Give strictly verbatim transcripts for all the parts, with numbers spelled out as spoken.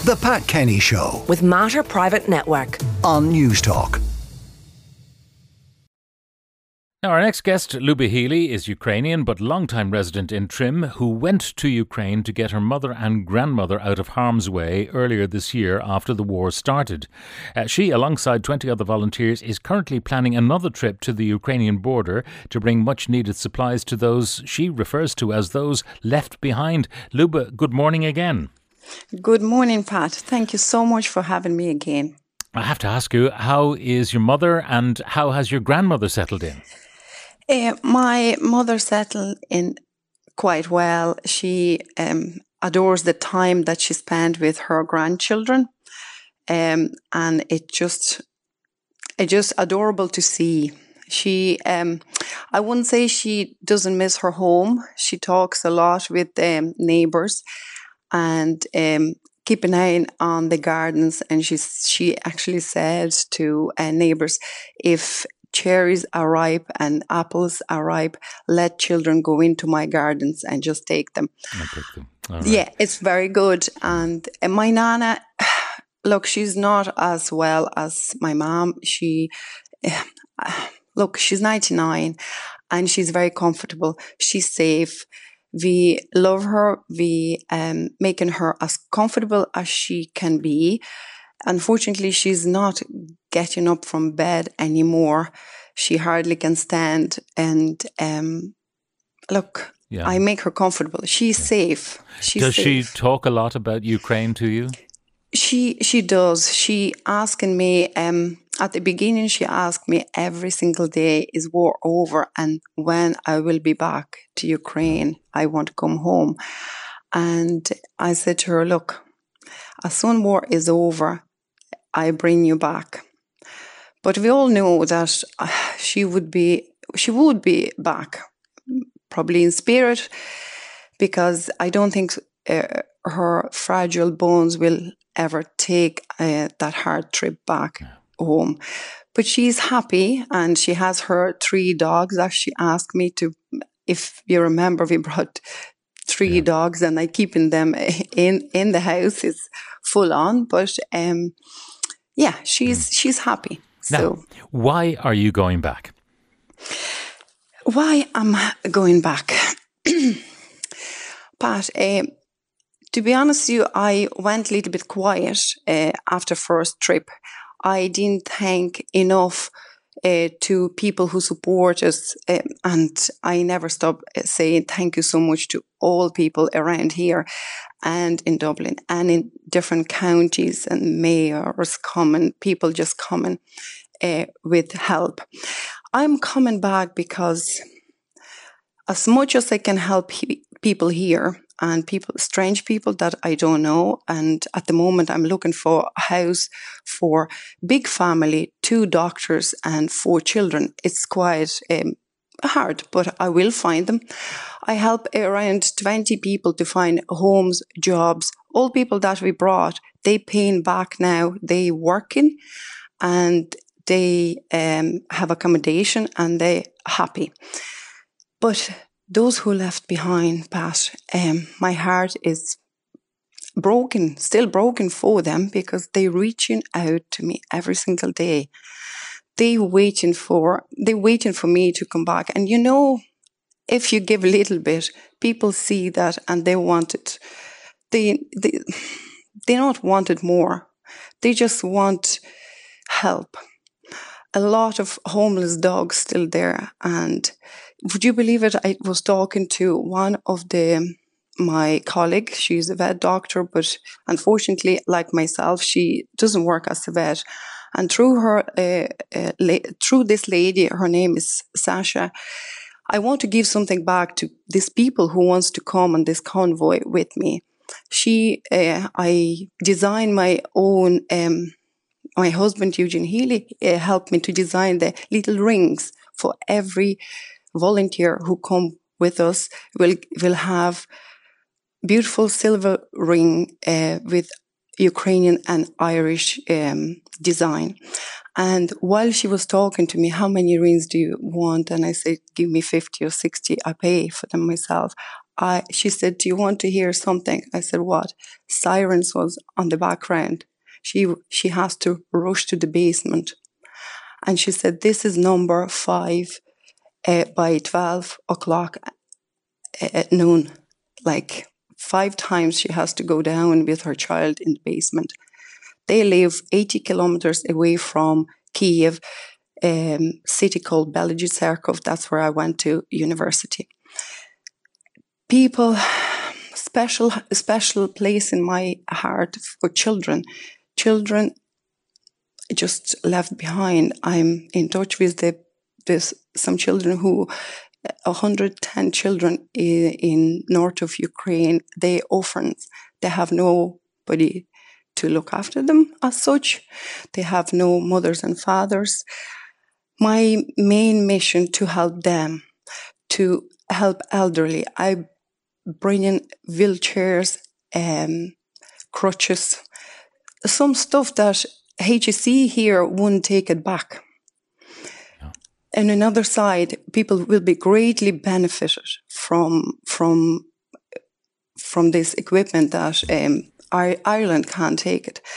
The Pat Kenny Show with Mater Private Network on News Talk. Now, our next guest, Luba Healy, is Ukrainian but long-time resident in Trim who went to Ukraine to get her mother and grandmother out of harm's way earlier this year after the war started. Uh, she, alongside twenty other volunteers, is currently planning another trip to the Ukrainian border to bring much-needed supplies to those she refers to as those left behind. Luba, good morning again. Good morning, Pat. Thank you so much for having me again. I have to ask you, how is your mother and how has your grandmother settled in? Uh, my mother settled in quite well. She um, adores the time that she spent with her grandchildren, um, and it just, it just adorable to see. She, um, I wouldn't say she doesn't miss her home. She talks a lot with um, neighbours and um, keep an eye on the gardens. And she she actually said to uh, neighbours, if cherries are ripe and apples are ripe, let children go into my gardens and just take them. I'll pick them. All right. Yeah, it's very good. And uh, my nana, look, she's not as well as my mom. She, uh, look, she's ninety-nine and she's very comfortable. She's safe. We love her. We um making her as comfortable as she can be. Unfortunately, she's not getting up from bed anymore. She hardly can stand. And um, look, yeah. I make her comfortable. She's yeah. safe. She's does safe. she talk a lot about Ukraine to you? She she does. She asking me, um, at the beginning, she asked me every single day, is war over? And when I will be back to Ukraine, I want to come home. And I said to her, look, as soon war is over, I bring you back. But we all know that uh, she would be, she would be back, probably in spirit, because I don't think uh, her fragile bones will ever take uh, that hard trip back home. But she's happy, and she has her three dogs. As she asked me to, if you remember, we brought three yeah. dogs, and I keeping them in in the house. It's full on, but um, yeah, she's mm. she's happy. Now, so, why are you going back? Why am I going back, Pat? Uh, to be honest with you, I went a little bit quiet uh, after first trip. I didn't thank enough Uh, to people who support us, uh, and I never stop saying thank you so much to all people around here and in Dublin and in different counties, and mayors coming, people just coming uh, with help. I'm coming back because as much as I can help he- people here and people, strange people that I don't know, and at the moment I'm looking for a house for big family, two doctors and four children. It's quite um, hard, but I will find them. I help around twenty people to find homes, jobs. All people that we brought, they paying back now. They working and they um, have accommodation and they happy. But those who left behind, Pat, um, my heart is broken, still broken for them, because they reaching out to me every single day. They waiting for, they waiting for me to come back. And you know, if you give a little bit, people see that and they want it. They, they, they don't want it more. They just want help. A lot of homeless dogs still there. And would you believe it? I was talking to one of the my colleague. She's a vet doctor, but unfortunately, like myself, she doesn't work as a vet. And through her, uh, uh, la- through this lady, her name is Sasha. I want to give something back to these people who wants to come on this convoy with me. She, uh, I designed my own. Um, my husband Eugene Healy uh, helped me to design the little rings for every volunteer who come with us. Will will have beautiful silver ring uh, with Ukrainian and Irish um, design. And while she was talking to me, how many rings do you want? And I said, give me fifty or sixty. I pay for them myself. I, she said, do you want to hear something? I said, what? Sirens was on the background. She, she has to rush to the basement. And she said, this is number five uh, by twelve o'clock at noon. Like five times she has to go down with her child in the basement. They live eighty kilometers away from Kiev, um, city called Belgorod. That's where I went to university. People, special, special place in my heart for children. Children just left behind. I'm in touch with the, there's some children who, one hundred ten children in, in north of Ukraine, they orphans. They have nobody to look after them as such. They have no mothers and fathers. My main mission to help them, to help elderly. I bring in wheelchairs, um, crutches, some stuff that H S C here wouldn't take it back. No. And another side, people will be greatly benefited from from from this equipment that um, Ireland can't take it.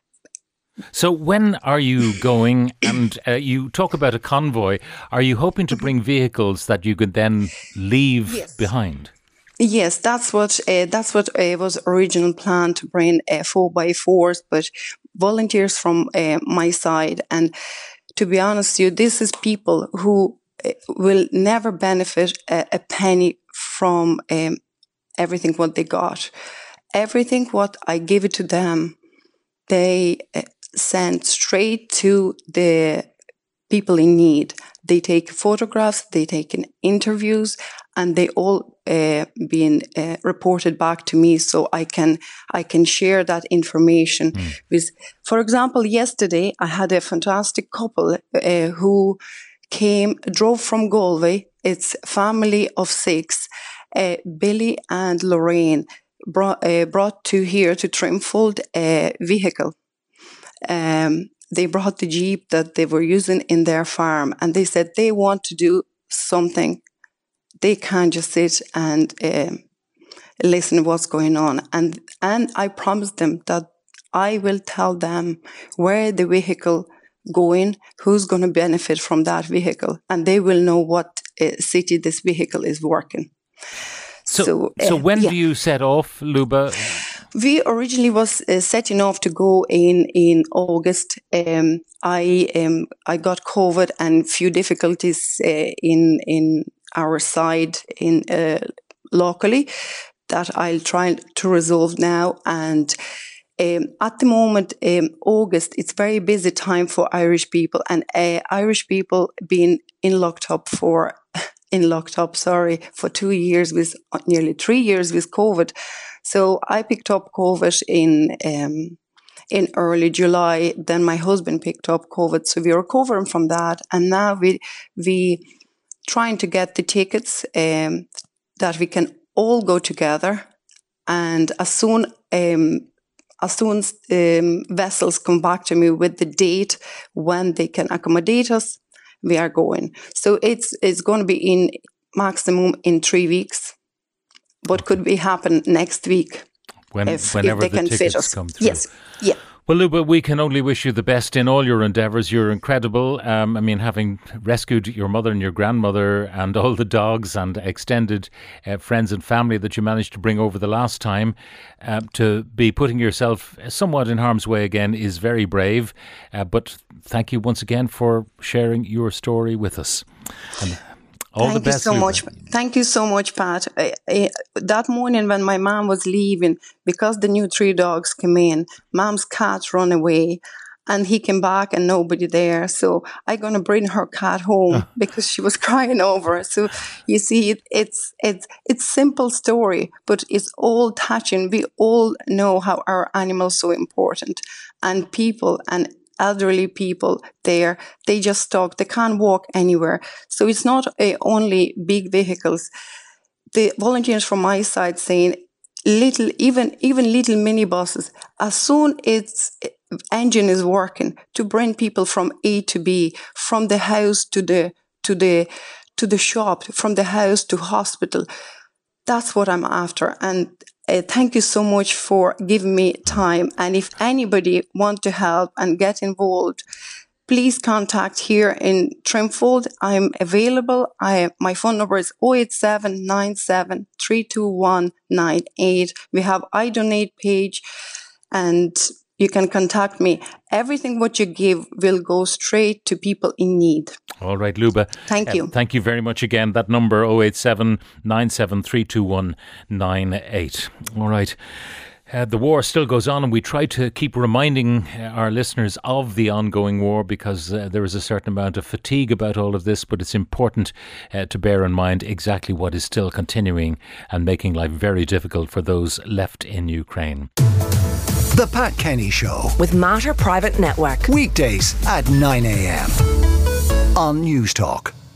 So when are you going, and uh, you talk about a convoy, are you hoping to bring vehicles that you could then leave yes. behind? Yes, that's what uh, that's what uh, was original plan, to bring uh, four by fours, but volunteers from uh, my side. And to be honest with you, this is people who uh, will never benefit a, a penny from um, everything what they got. Everything what I give it to them, they uh, send straight to the people in need. They take photographs, they take in interviews, and they all uh, being uh, reported back to me, so I can I can share that information mm. with. For example, yesterday I had a fantastic couple uh, who came, drove from Galway. It's a family of six. Uh, Billy and Lorraine brought uh, brought to here to Trimfold a vehicle. Um, They brought the Jeep that they were using in their farm, and they said they want to do something. They can't just sit and uh, listen to what's going on. And and I promised them that I will tell them where the vehicle going, who's going to benefit from that vehicle, and they will know what uh, city this vehicle is working. So, so, uh, so when yeah. do you set off, Luba? We originally was uh, setting off to go in in August. Um, I um, I got COVID and few difficulties uh, in in our side in uh, locally that I'll try to resolve now. And um, at the moment, um, August, it's very busy time for Irish people, and uh, Irish people being in locked up for in locked up, sorry, for two years with nearly three years with COVID. So I picked up COVID in um, in early July. Then my husband picked up COVID, so we were recovering from that. And now we we trying to get the tickets um, that we can all go together. And as soon um, as soon as um, vessels come back to me with the date when they can accommodate us, we are going. So it's it's going to be in maximum in three weeks. What could be happen next week when, if, whenever if they the can tickets fit us. come through? Yes, yeah. Well, Luba, we can only wish you the best in all your endeavours. You're incredible. Um, I mean, having rescued your mother and your grandmother and all the dogs and extended uh, friends and family that you managed to bring over the last time, uh, to be putting yourself somewhat in harm's way again is very brave. Uh, but thank you once again for sharing your story with us. And all Thank the best, you so Luba. much. Thank you so much, Pat. I, I, that morning when my mom was leaving, because the new three dogs came in, mom's cat ran away, and he came back and nobody there. So I'm gonna bring her cat home because she was crying over it. So you see, it, it's it's it's simple story, but it's all touching. We all know how our animals are so important, and people and elderly people there, they just stuck, they can't walk anywhere. So it's not uh, only big vehicles. The volunteers from my side saying little, even even little minibuses, as soon as engine is working, to bring people from A to B, from the house to the to the to the shop, from the house to hospital. that's what I'm after. And uh, thank you so much for giving me time. And if anybody want to help and get involved, please contact here in Trimfold. I'm available. I my phone number is zero eight seven nine seven three two one nine eight. We have I Donate page, and you can contact me. Everything what you give will go straight to people in need. All right, Luba. Thank you. Uh, thank you very much again. That number zero eight seven nine seven three two one nine eight. All right. Uh, the war still goes on, and we try to keep reminding our listeners of the ongoing war because uh, there is a certain amount of fatigue about all of this, but it's important uh, to bear in mind exactly what is still continuing and making life very difficult for those left in Ukraine. The Pat Kenny Show with Matter Private Network. weekdays at nine a.m. on News Talk.